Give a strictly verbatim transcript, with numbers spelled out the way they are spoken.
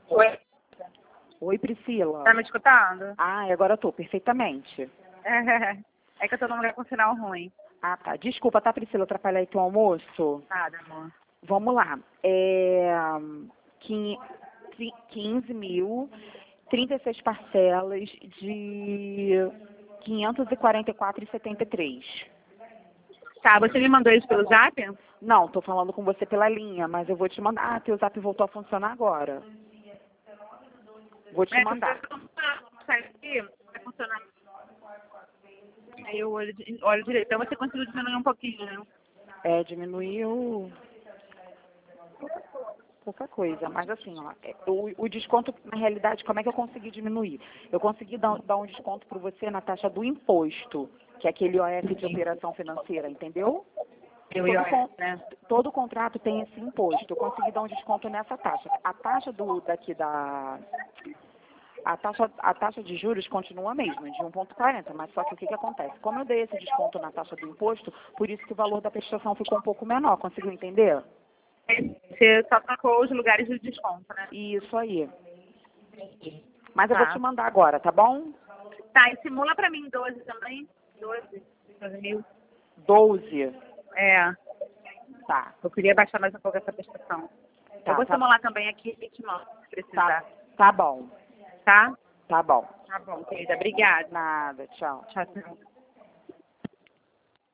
Oi, Oi, Priscila. tá me escutando? Ah, agora eu tô, perfeitamente. É, é que eu tô num lugar com sinal ruim. Ah, tá. Desculpa, tá, Priscila, atrapalhar aí teu almoço? Nada, amor. Vamos lá. É... quinze mil, trinta e seis parcelas de quinhentos e quarenta e quatro reais e setenta e três centavos. Tá, você me mandou isso pelo zap? Não, tô falando com você pela linha, mas eu vou te mandar. Ah, teu zap voltou a funcionar agora. Vou te É, mandar. sai aqui, vai funcionar. Aí eu olho, olho direito. Então você conseguiu diminuir um pouquinho, né? É, diminuiu pouca coisa, mas assim, ó, é, o, o desconto, na realidade, como é que eu consegui diminuir? Eu consegui dar, dar um desconto para você na taxa do imposto, que é aquele O F de operação financeira, entendeu? Eu Todo, ia, con- né? todo contrato tem esse imposto. Eu consegui dar um desconto nessa taxa. A taxa do daqui da a taxa, a taxa de juros continua a mesma, de um vírgula quarenta, mas só que o que, que acontece? Como eu dei esse desconto na taxa do imposto, por isso que o valor da prestação ficou um pouco menor. Conseguiu entender? Você só trocou os lugares de desconto, né? Isso aí. Mas eu vou te Tá. mandar agora, tá bom? Tá, e simula pra mim doze também. doze. doze mil. doze. É, Tá. eu queria baixar mais um pouco essa prestação. Tá, Eu vou tá, simular também aqui e te mostro, se tá, precisar. tá bom. Tá? Tá bom. Tá bom, querida. Obrigada. Nada, tchau. Tchau, tchau.